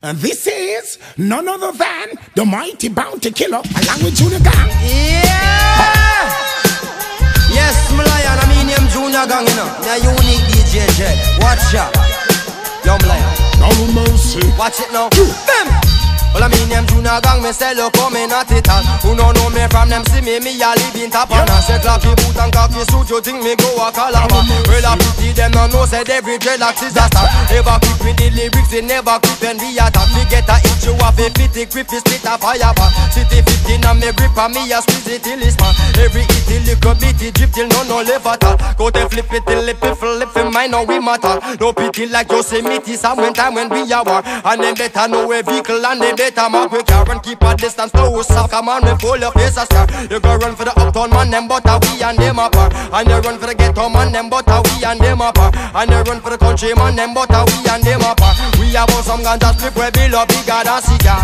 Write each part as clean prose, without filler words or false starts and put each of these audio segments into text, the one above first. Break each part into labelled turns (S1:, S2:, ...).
S1: And this is none other than the mighty Bounty Killer, along with Junior Gang.
S2: Yeah! Yes, my lion, I mean him Junior Gang, you know. The unique DJ Jed. Watch out. Young lion.
S1: No mercy.
S2: Watch it now. Them. Well, I mean them Junior Gang, me say look come in at it all. Who don't know me from them see me a live in top on. Say clappy boot and cocky suit, you think me go a calabar. Well, I pity them no know, said every dreadlocks is a star. Ever quick with the lyrics, they never quick when we attack. We get a hit you off a fitty grip, is split a fire bar. City 15 and me grip and me a squeeze it till it's man. Every hit till little bitty drip till no left at all. Go to flip it till it flip in mine, now we matter. No pity like Yosemite, some time when we are war. And them better know a vehicle and they better mark with car and keep a distance to us. Come on, we full of face a scar. You go run for the uptown man, them but we and them apart. And you run for the ghetto man, them but we and them apart. And you run for the country man, them but we and them apart. We have some ganja strip where we love bigger than cigar.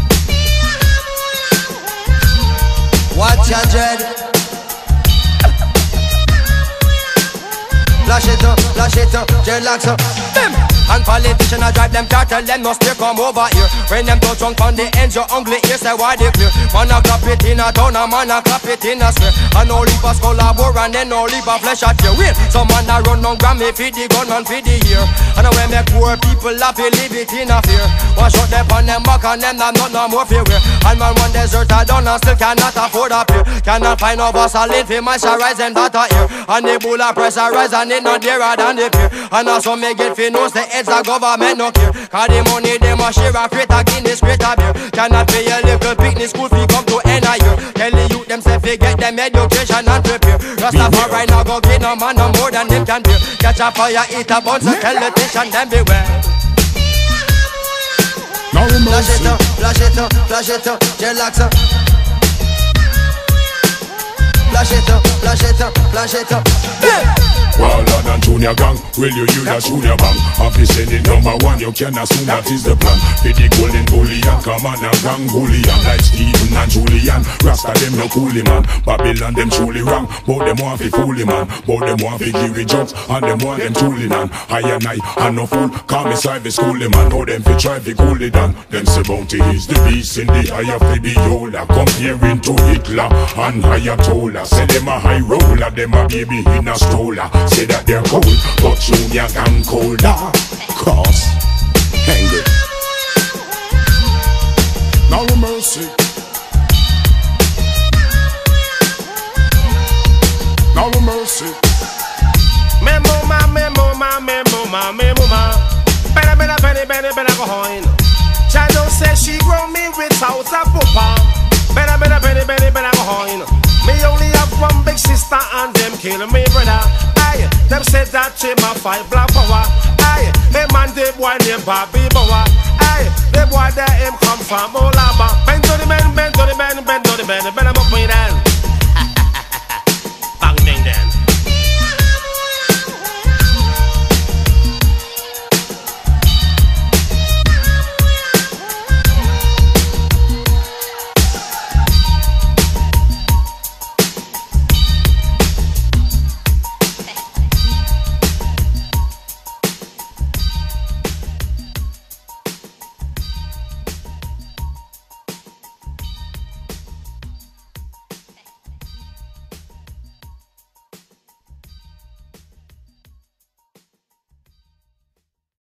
S2: Watch your dread. Flash it up, dreadlocks up. And politicians drive them car, tell them no stay come over here. When them touch on the ends, your ugly ears say why they clear. Man a clap it in a town, a man a clap it in a square. And no leave a skull a bore and then no leave a flesh at your wheel. Some man a run on Grammy feed the gun and feed the ear. And when make poor people laugh, they leave it in a fear. Wash out them on them back and them not no more fear. And man one desert a done and still cannot afford a pair. Cannot find no bus a lane for moisturize them that a ear. And the bull a pressurize and it not dearer than the peer. And also me get fi know say heads a government no care. Cause the money them a share a crate a Guinness crate a beer. Cannot pay a little picnic school fee come to end a year. Tell the youth them say fi get them education and prepare. Rastafari now go get no man no more than them can bear. Catch a fire, eat a bun, so tell the tension them beware. Flash it up, flash it up, flash it up, dreadlocks up. Flash it up, flash it up, flash it up.
S1: Wilder than Junior Gang, will you use a Junior Bang? Office sending number one, you can assume that is the plan. Be the golden bullion, come on a gang bullion. Like Stephen and Julian, Rasta them no coolie man. Babylon them truly wrong, but them want fi foolie man. But them want fi give jobs, and them want them truly man. I and I no fool, call me service schoolie man. Know them fi try fi cool it down. Them say Bounty is the beast in the eye of the beholder. Comparing to Hitler and Ayatollah. Say them a high roller, them a baby in a stroller. Say that they're cold, but Junior Gang colder. Cause angry. No mercy. No mercy.
S3: Memo ma. Better go home. Shadow says she grow me without a papa. Better go home. Me only have one big sister and them kill me brother. Aye, them said that him a fight black power. Aye, them man they boy named Bobby Bower. Aye, the boy that him come from Olaba. Bend to the man, bend to the man, bend to the man, bend him up with hand.